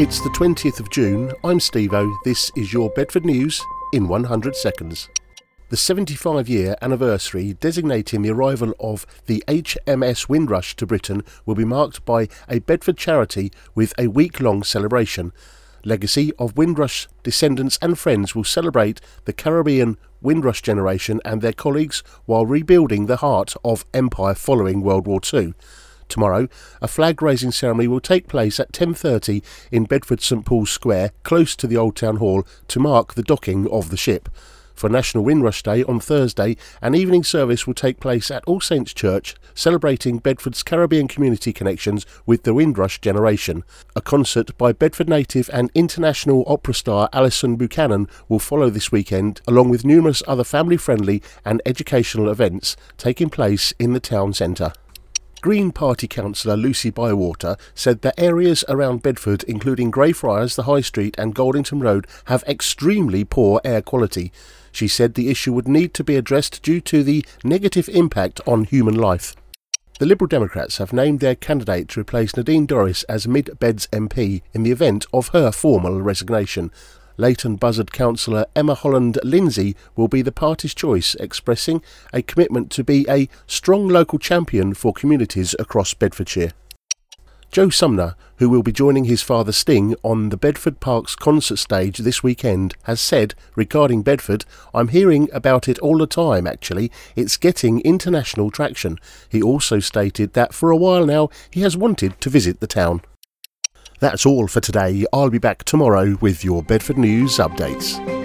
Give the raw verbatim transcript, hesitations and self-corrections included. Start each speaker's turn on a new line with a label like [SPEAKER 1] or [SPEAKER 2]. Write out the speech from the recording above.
[SPEAKER 1] It's the twentieth of June, I'm Steve-O, this is your Bedford News in one hundred seconds. The seventy-five year anniversary designating the arrival of the H M S Windrush to Britain will be marked by a Bedford charity with a week-long celebration. Legacy of Windrush descendants and friends will celebrate the Caribbean Windrush generation and their colleagues while rebuilding the heart of empire following World War Two. Tomorrow, a flag-raising ceremony will take place at ten thirty in Bedford St Paul's Square, close to the Old Town Hall, to mark the docking of the ship. For National Windrush Day on Thursday, an evening service will take place at All Saints Church, celebrating Bedford's Caribbean community connections with the Windrush generation. A concert by Bedford native and international opera star Alison Buchanan will follow this weekend, along with numerous other family-friendly and educational events taking place in the town centre. Green Party councillor Lucy Bywater said that areas around Bedford, including Greyfriars, the High Street and Goldington Road, have extremely poor air quality. She said the issue would need to be addressed due to the negative impact on human life. The Liberal Democrats have named their candidate to replace Nadine Dorries as Mid-Beds M P in the event of her formal resignation. Leighton Buzzard councillor Emma Holland Lindsay will be the party's choice, expressing a commitment to be a strong local champion for communities across Bedfordshire. Joe Sumner, who will be joining his father Sting on the Bedford Parks concert stage this weekend, has said regarding Bedford, "I'm hearing about it all the time actually, it's getting international traction." He also stated that for a while now he has wanted to visit the town. That's all for today. I'll be back tomorrow with your Bedford News updates.